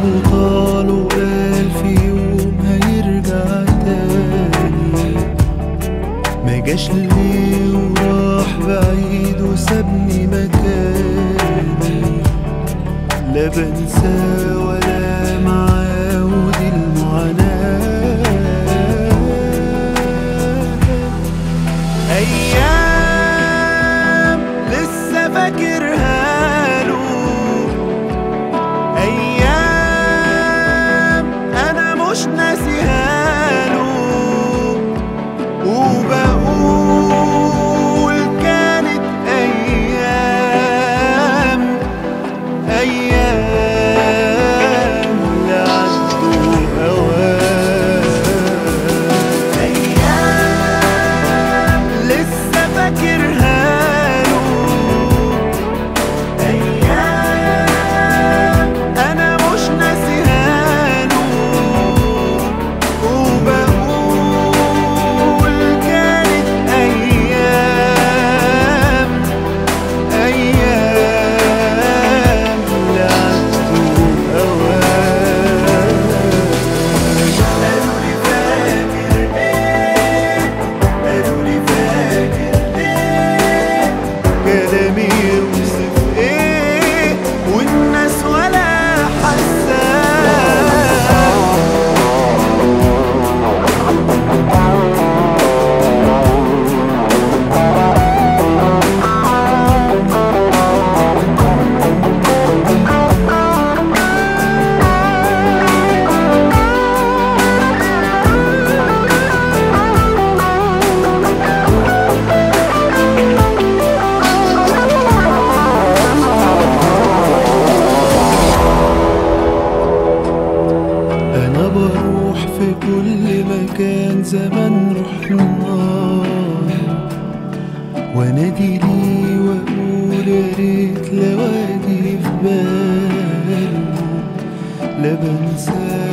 وطال وقال في يوم هيرجع تاني، ما جاش ليه وراح بعيد وسابني مكاني، لا بنساه ولا معاه ودي المعاناة. أيام لسه فاكرها له، أيام أنا مش ناسيها له، وبقول كانت أيام اللي عدوا أوام. أيام لسه فاكرها له، أيام أنا مش ناسيها له، وبقول كانت أيام اللي عدوا أوام. قالوا لي فاكر إيه، قالوا لي فاكر إيه، كلامي يوصف إيه والناس ولا حاسة. أنا بروح في كل مكان زمان رحنا، وانادي ليه واقول يا ريت لو اجي في باله، لا بنساه